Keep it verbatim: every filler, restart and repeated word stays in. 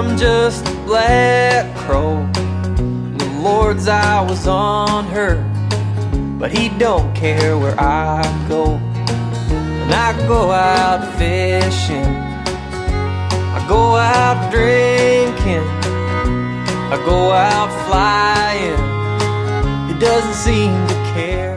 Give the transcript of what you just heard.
I'm just a black crow. The Lord's eye was on her, but he don't care where I go. And I go out fishing, I go out drinking, I go out flying. He doesn't seem to care.